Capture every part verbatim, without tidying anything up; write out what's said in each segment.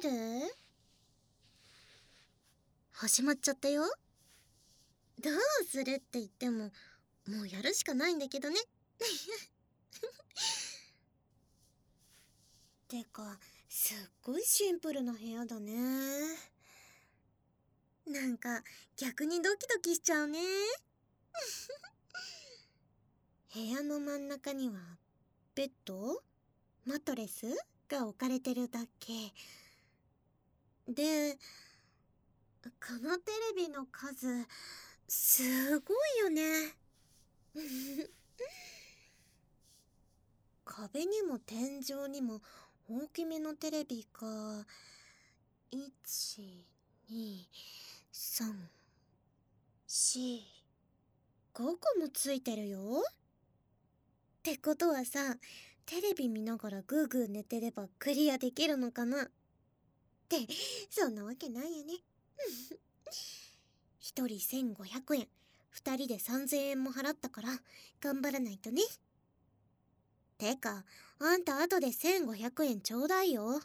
る？始まっちゃったよ。どうするって言っても、もうやるしかないんだけどね。てか、すっごいシンプルな部屋だね。なんか、逆にドキドキしちゃうね。部屋の真ん中には、ベッド、マットレスが置かれてるだけ。で、このテレビの数、すごいよね。壁にも天井にも大きめのテレビが、いち、に、さん、し、ごこもついてるよ。ってことはさ、テレビ見ながらグーグー寝てればクリアできるのかなって、そんなわけないよね。一人せんごひゃくえん、二人でさんぜんえんも払ったから頑張らないとね。てか、あんた後でせんごひゃくえんちょうだいよ。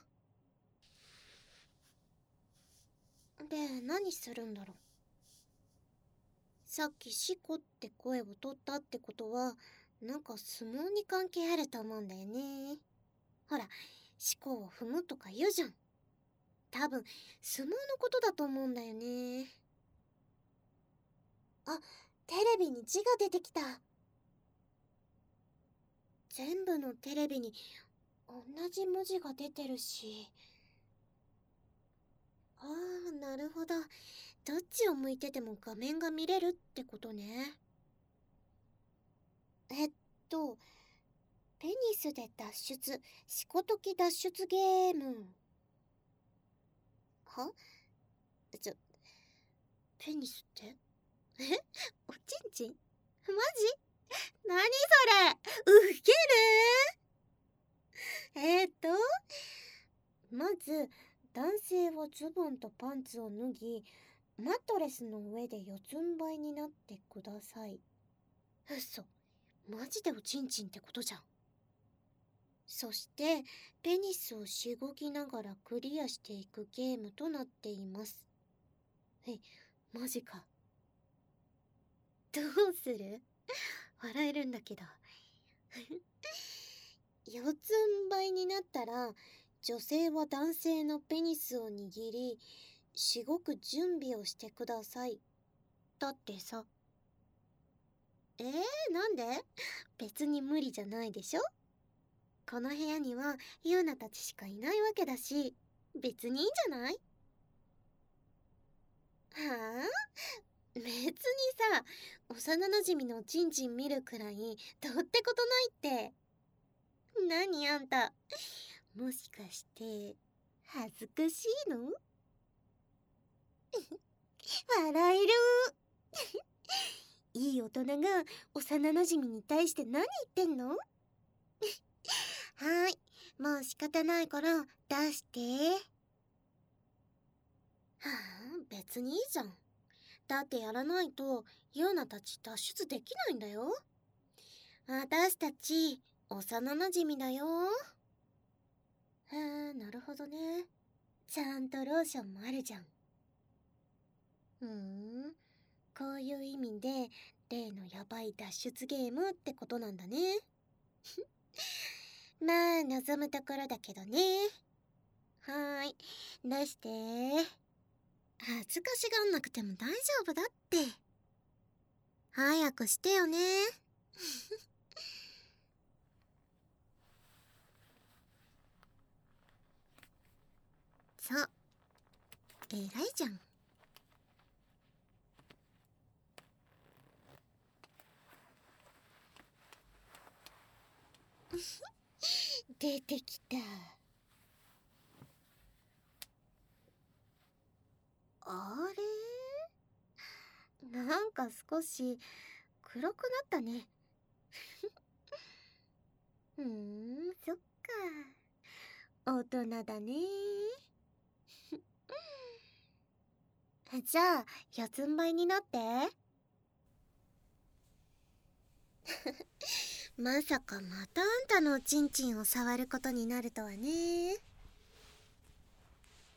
で、何するんだろう。さっきシコって声を取ったってことは、なんか相撲に関係あると思うんだよね。ほら、シコを踏むとか言うじゃん。多分、相撲のことだと思うんだよね。あ、テレビに字が出てきた。全部のテレビに同じ文字が出てるし。ああ、なるほど。どっちを向いてても画面が見れるってことね。えっと、ペニスで脱出、しことき脱出ゲーム。はちょ、ペニスってえおちんちんマジ？なにそれ？ウケる？えーっと、まず、男性はズボンとパンツを脱ぎ、マットレスの上で四つん這いになってください。嘘。マジでおちんちんってことじゃん。そして、ペニスをしごきながらクリアしていくゲームとなっています。え、マジか。どうする？笑えるんだけど。四つん這いになったら、女性は男性のペニスを握り、しごく準備をしてください。だってさ。えー、なんで？別に無理じゃないでしょ？この部屋にはユーナたちしかいないわけだし、別にいいんじゃない？はあ？別にさ、幼なじみのちんちん見るくらいどうってことないって。何あんた、もしかして恥ずかしいの？笑える。いい大人が幼なじみに対して何言ってんの？はーい、もう仕方ないから出して。はあ、別にいいじゃん。だってやらないとユーナたち脱出できないんだよ。私たち幼なじみだよ。へえ、なるほどね。ちゃんとローションもあるじゃん。ふーん、こういう意味で例のヤバい脱出ゲームってことなんだね。まあ望むところだけどね。はーい、出して。恥ずかしがんなくても大丈夫だって。早くしてよね。そう、偉いじゃん。出てきた。あれ？なんか少し黒くなったね。ふーん、そっか。大人だね。じゃあ、四つん這いになって。まさかまたあんたのおちんちんを触ることになるとはね。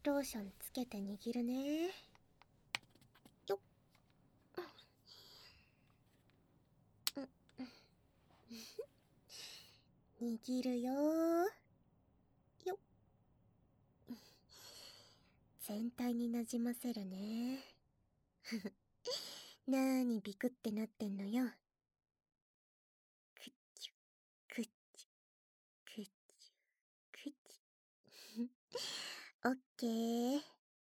ローションつけて握るね。よっ。握るよー。よっ。全体になじませるね。なーにビクってなってんのよ。くっちゅ、くっちゅ、くっちゅ、くっちゅ。オッケー。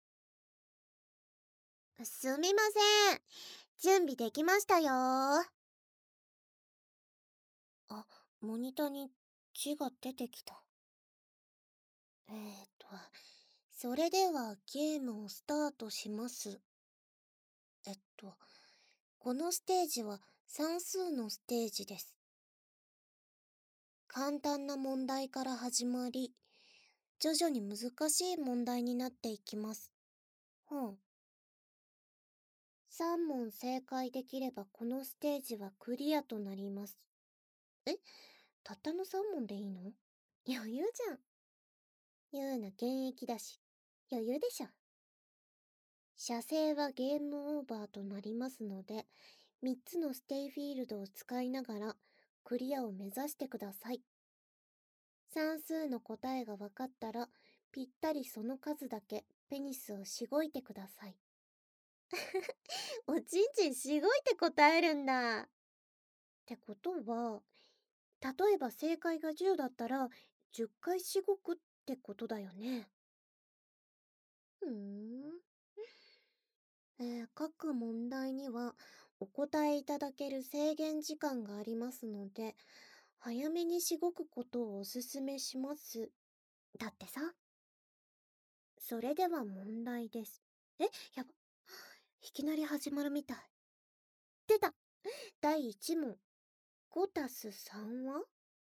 すみません。準備できましたよー。あ、モニターに字が出てきた。えーっと、それではゲームをスタートします。えっと、このステージは算数のステージです。簡単な問題から始まり、徐々に難しい問題になっていきます。ほう。さん問正解できればこのステージはクリアとなります。え、たったのさん問でいいの？余裕じゃん。ユーナ現役だし、余裕でしょ。射精はゲームオーバーとなりますので、みっつのステイフィールドを使いながらクリアを目指してください。算数の答えが分かったら、ぴったりその数だけペニスをしごいてください。おちんちんしごいて答えるんだ。ってことは、例えば正解がじゅうだったら、じゅっかいしごくってことだよね。ふーん。えー各問題にはお答えいただける制限時間がありますので、早めにしごくことをおすすめします。だってさ。それでは問題です。え、やば。いきなり始まるみたい。出た。だいいち問。ごたすさんは？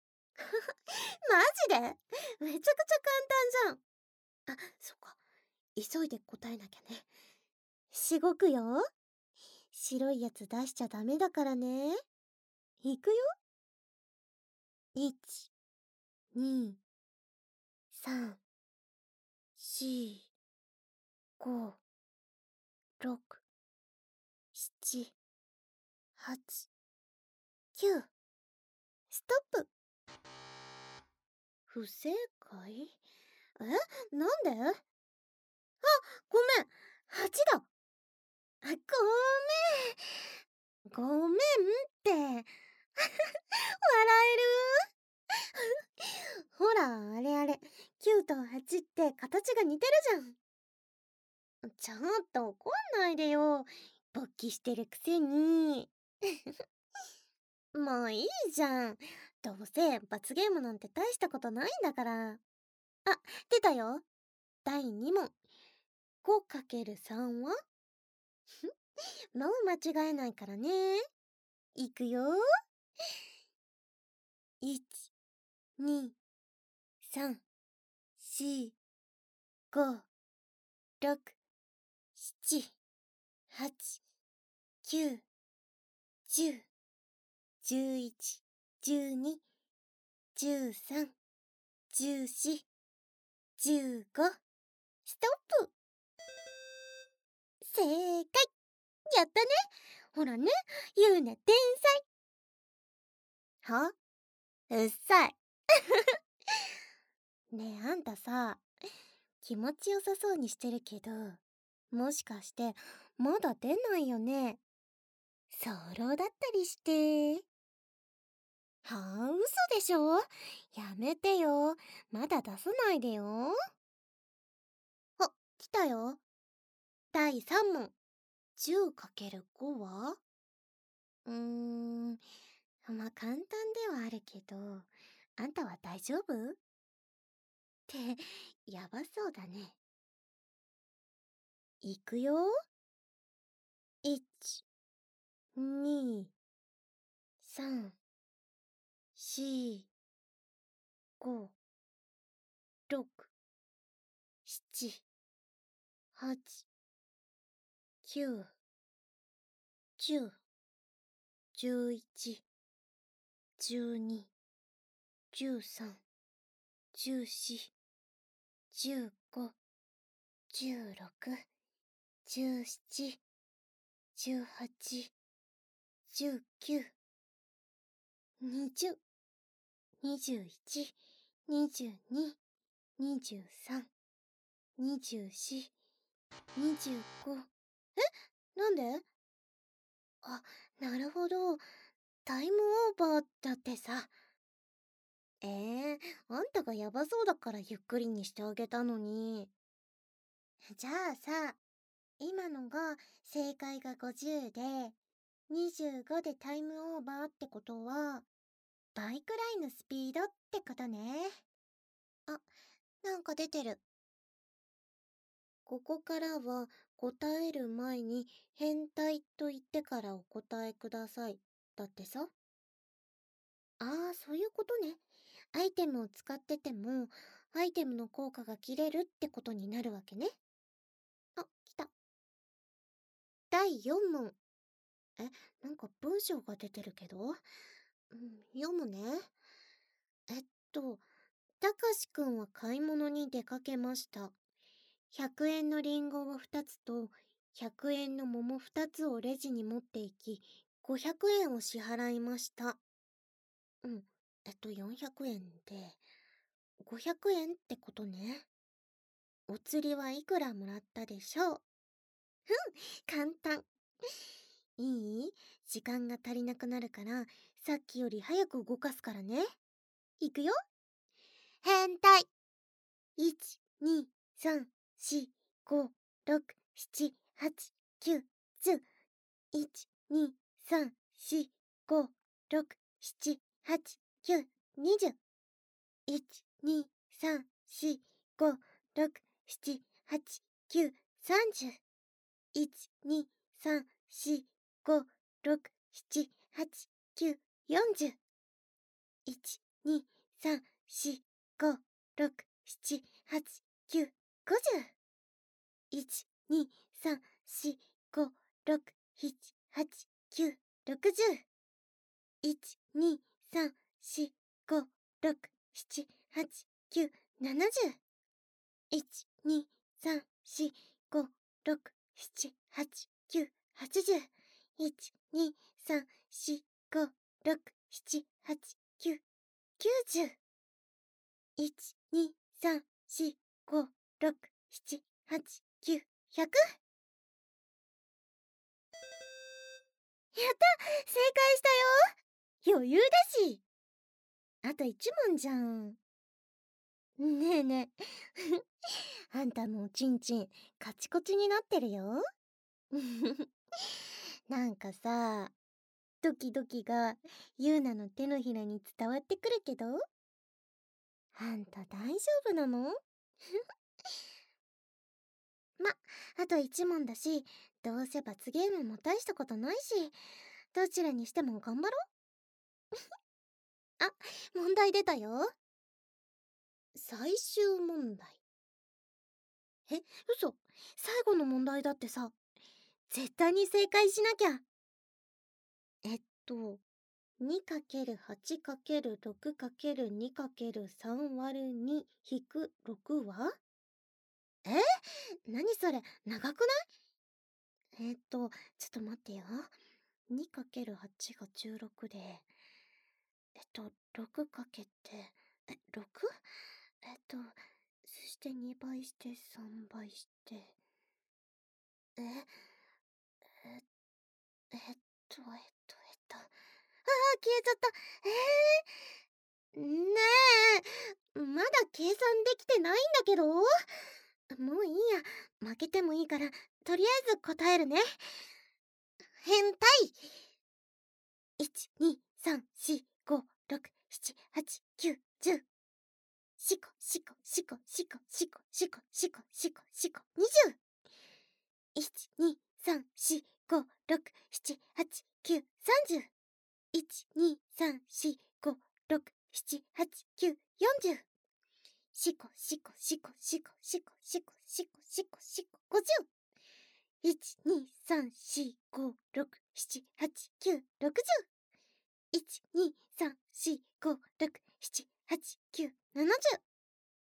マジで？めちゃくちゃ簡単じゃん。あ、そっか。急いで答えなきゃね。しごくよ。白いやつ出しちゃダメだからね。いくよ。いち、に、さん、よん、ご、ろく、なな、はち、きゅう。ストップ。不正解？え、なんで？あ、ごめん。はちだ。あ、ごめん。ごめんって。笑える？ほら、あれあれ。きゅうとはちって形が似てるじゃん。ちょっと怒んないでよ。勃起してるくせに。もういいじゃん。どうせ罰ゲームなんて大したことないんだから。あ、出たよ。だいに問。ごかけるさん は？もう間違えないからね。いくよ。いち、に、さん、よん、ご、ろく、なな、はち、きゅう、じゅう、じゅういち、じゅうに、じゅうさん、じゅうよん、じゅうご。ストップ。正解。やったね。ほらね、ゆうな天才。は？うっさい。ねえ、あんたさ、気持ちよさそうにしてるけど、もしかしてまだ出ないよね。早漏だったりして。はあ、嘘でしょ？やめてよ。まだ出さないでよ。あ、来たよ。だいさん問。じゅうかけるご は？うーん、まあ簡単ではあるけど、あんたは大丈夫？って、やばそうだね。いくよ。いち、に、さん、よん、ご、ろく、なな、はち、きゅう、じゅう、じゅういち、じゅうに、じゅうさん、じゅうよん、じゅうご、 じゅうろく、じゅうなな、じゅうはち、じゅうきゅう、にじゅう、にじゅういち、にじゅうに、にじゅうさん、にじゅうよん、にじゅうご。え、なんで？あ、なるほど。タイムオーバーだってさ。えー、あんたがヤバそうだからゆっくりにしてあげたのに。じゃあさ、今のが正解がごじゅうで、にじゅうごでタイムオーバーってことは、倍くらいのスピードってことね。あ、なんか出てる。ここからは答える前に変態と言ってからお答えください。だってさ。ああ、そういうことね。アイテムを使ってても、アイテムの効果が切れるってことになるわけね。あ、来た。だいよん問。え、なんか文章が出てるけど、うん、読むね。えっと、たかしくんは買い物に出かけました。ひゃくえんのリンゴをふたつとひゃくえんの桃ふたつをレジに持っていき、ごひゃくえんを支払いました。うん、えっとよんひゃくえんで、ごひゃくえんってことね。お釣りはいくらもらったでしょう？簡単。いい？時間が足りなくなるから、さっきより早く動かすからね。いくよ。変態。いち、に、さん、し、ご、ろく、しち、はち、きゅう、じゅう。いち、に、さん、し、ご、ろく、しち、はち、きゅう、にじゅう。いち、に、さん、し、ご、ろく、しち、はち、きゅう、さんじゅう。いち、に、さん、し、ご、ろく、しち、はち、きゅう、よんじゅう。いち、に、さん、し、ご、ろく、しち、はち、きゅう、ごじゅう。いち、に、さん、し、ご、ろく、しち、はち、きゅう、ろくじゅう。いち、に、さん、し、ご、ろく、しち、はち、きゅう、ななじゅう。いち、に、さん、し、ご、ろく、しち、はち、きゅう、はちじゅう。いち、に、さん、し、ご、ろく、しち、はち、きゅう、きゅうじゅう。いち、に、さん、し、ご、ろく、しち、はち、きゅう、ひゃく。やった！正解したよ！余裕だし。あといち問じゃん。ねえねえ。あんたのおちんちん、カチコチになってるよ。なんかさ、ドキドキがユーナの手のひらに伝わってくるけど、あんた大丈夫なの？ま、あといち問だし、どうせ罰ゲームも大したことないし、どちらにしても頑張ろう。あ、問題出たよ。最終問題。え、嘘。最後の問題だってさ。絶対に正解しなきゃ。えっと、にかけるはちかけるろくかけるにかけるさんわるに引くろくは？え？何それ、長くない？えっと、ちょっと待ってよ。にかけるはち がじゅうろくで、えっと、ろくかけて、え、ろく？ えっと、そしてにばいしてさんばいして、え、え、えっと、えっと、えっと、ああ、消えちゃった。えー、ねえ、まだ計算できてないんだけど。もういいや。負けてもいいから、とりあえず答えるね。変態！ いち、に、さん、し、ご、ろく、しち、はち、きゅう、じゅう。しこ、しこ、しこ、しこ、しこ、しこ、しこ、しこ、しこ、にじゅう。いち、に、さん、し、ご、ろく、しち、はち、きゅう、さんじゅう。いち、に、さん、し、ご、ろく、しち、はち、きゅう、よんじゅう。しこ、しこ、しこ、しこ、しこ、しこ、しこ、しこ、しこ、ごじゅう。いち、に、さん、し、ご、ろく、しち、はち、きゅう、ろくじゅう。いち、に、さん、し、ご、ろく、しち、はち、きゅう、ななじゅう。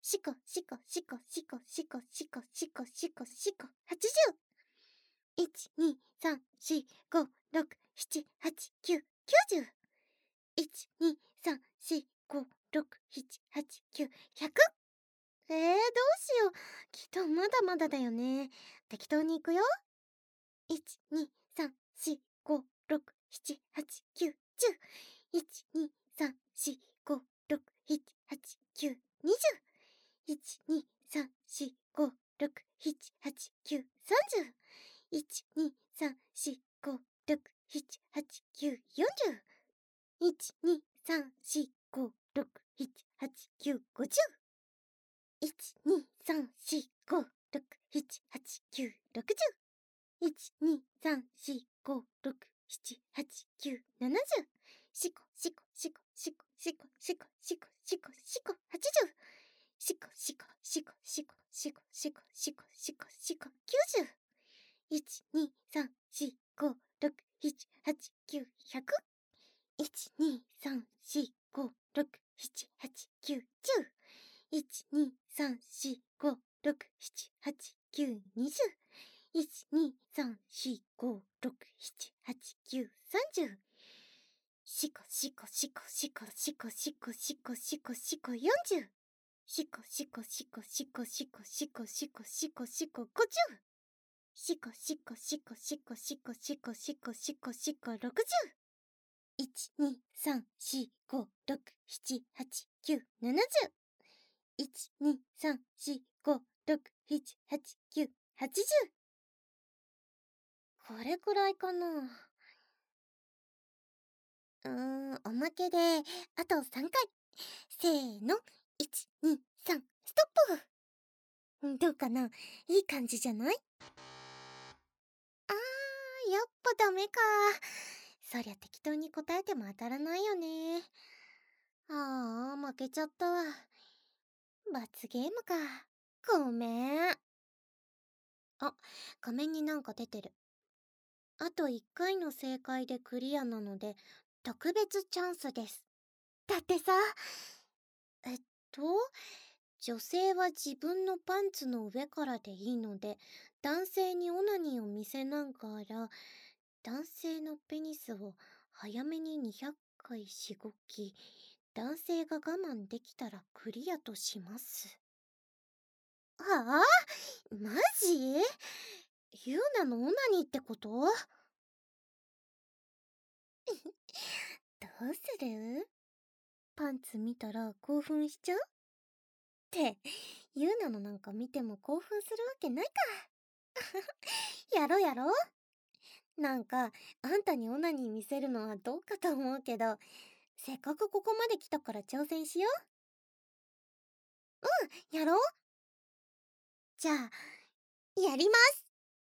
しこしこしこしこしこしこしこしこしこはちじゅう。いち、に、さん、し、ご、ろく、しち、はち、きゅう、きゅうじゅう。いち、に、さん、し、ご、ろく、しち、はち、きゅう、ひゃく。えー、どうしよう。きっとまだまだだよね。適当にいくよ。いち、に、さん、し、ご、ろく、しち、はち、きゅう、じゅう。いち、に、さん、し、ご、ろく、しち、はち、きゅう、にじゅう。いち、に、さん、し、ご、ろく、しち、はち、きゅう、さんじゅう。いち、に、さん、し、ご、ろく、しち、はち、きゅう、よんじゅう。いち、に、さん、し、ご、ろく、しち、はち、きゅう、ごじゅう。いち、に、さん、し、ご、ろく、しち、はち、きゅう、ろくじゅう。いち、に、さん、し、ご、ろく、しち、はち、きゅう、ななじゅう。しこ、しこ、しこ、しこ、しこ、しこ、しこ、しこ、しこ、はちじゅう。しこ、しこ、しこ、しこ、しこ、しこ、しこ、しこ、しこ、きゅうじゅう。いち、に、さん、し、ご、ろく、しち、はち、きゅう、ひゃく。いち、に、さん、し、ご、ろく、しち、はち、きゅう、じゅう。いち、に、さん、し、ご、ろく、しち、はち、きゅう、にじゅう。いち、に、さん、し、ご、ろく、しち、はち、きゅう、さんじゅう。しこしこしこしこしこしこしこしこしこよんじゅう。しこしこしこしこしこしこしこしこしこごじゅう。しこしこしこしこしこしこしこしこしころくじゅう。いち、に、さん、し、ご、ろく、しち、はち、きゅう、ななじゅう。いち、に、さん、し、ご、ろく、しち、はち、きゅう、はちじゅう。これくらいかな。うーん、おまけで、あとさんかい。せーの、いち、に、さん、ストップ。どうかな？いい感じじゃない？あー、やっぱダメか。そりゃ適当に答えても当たらないよね。あー、負けちゃったわ。罰ゲームか。ごめん。あ、画面になんか出てる。あといっかいの正解でクリアなので、特別チャンスです。だってさ、えっと、女性は自分のパンツの上からでいいので、男性にオナニーを見せながら、男性のペニスを早めににひゃっかいしごき、男性が我慢できたらクリアとします。はあ？マジ？ユーナのオナニーってこと？どうする？パンツ見たら興奮しちゃう？って、ユーナのなんか見ても興奮するわけないか。やろやろ。なんか、あんたにオナニー見せるのはどうかと思うけど、せっかくここまで来たから挑戦しよう。やろう。じゃあ、やります。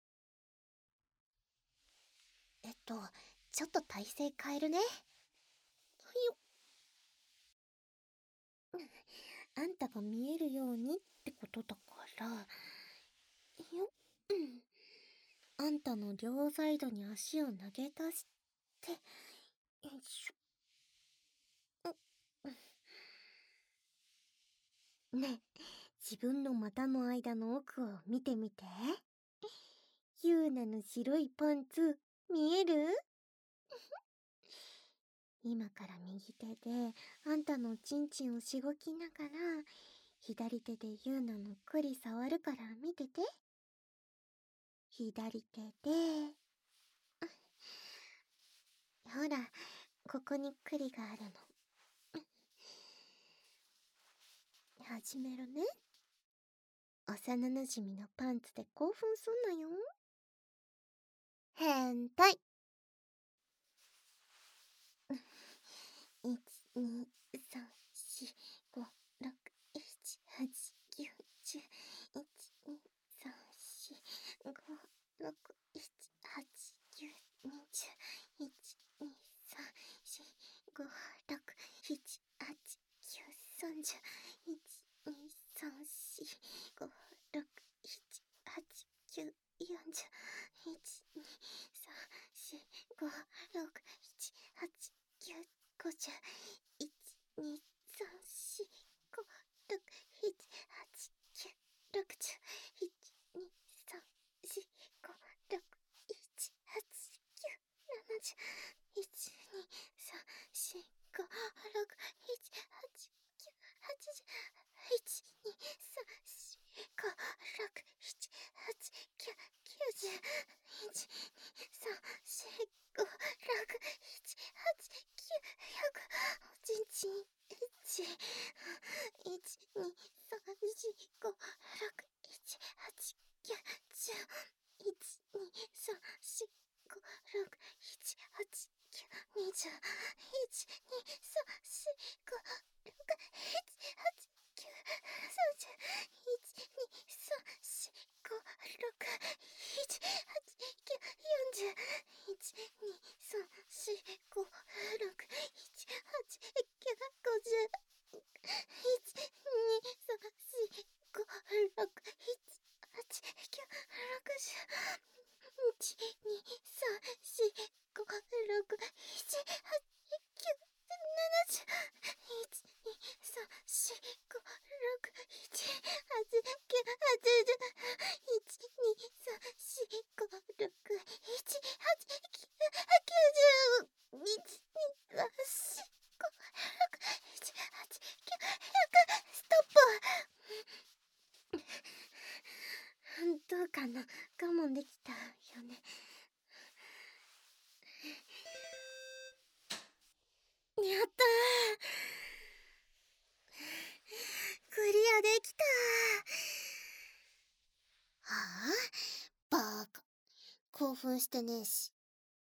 えっと、ちょっと体勢変えるね。よっ。あんたが見えるようにってことだから、よっ。あんたの両サイドに足を投げ出して、よいしょ。ねえ、自分の股の間の奥を見てみて。ユーナの白いパンツ、見える？今から右手であんたのチンチンをしごきながら、左手でユーナの栗触るから見てて。左手で、ほら、ここに栗があるの。始めるね。幼なじみのパンツで興奮すんなよ。変態。いち、に、さん、し、ご、ろく、しち、はち、きゅう、じゅう。いち、に、さん、し、ご、ろく、しち、はち、きゅう、にじゅう。いち、に、さん、し、ご、ろく、しち、はち、きゅう、さんじゅう。いち、に、さん、し、ご、ろく、しち、はち、きゅう、よんじゅう。いち、に、さん、し、ご、ろく、しち、はち、きゅう、ごじゅう。いち、に、さん、し、ご、ろく、しち、 にじゅういち、に、さん、し、ご、ろく、なな、はち、きゅう、さんじゅういち、に、さん、し、ご、ろく、なな、はち、きゅう、よんじゅういち、に、さん、し、ご、ろく、なな、はち、きゅう、ごじゅういち、に、さん、し、ご、ろく、はち、きゅう、ろくじゅういち、に、さん、し、ご、ろく、なな、はち、きゅう、ななじゅういち、に、さん、し、ご、ろく、なな、はち、きゅう、はちじゅういち、に、さん、し、ご、ろく、なな、はち、きゅう、きゅうじゅういち、に、さん、し、ご、ろく、なな、はち、きゅう、ひゃく、ストップ。どうかな、我慢できたよね。やったー、クリアできたー。はあ、バーカ、興奮してねえし。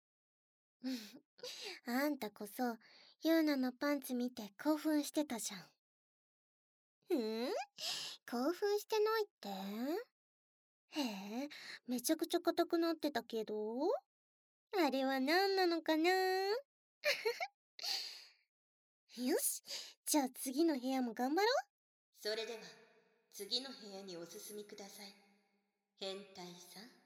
あんたこそユーナのパンツ見て興奮してたじゃん。ん？興奮してないって？へえ、めちゃくちゃ硬くなってたけど、あれは何なのかな。よし、じゃあ次の部屋も頑張ろう。 それでは次の部屋にお進みください。変態さん。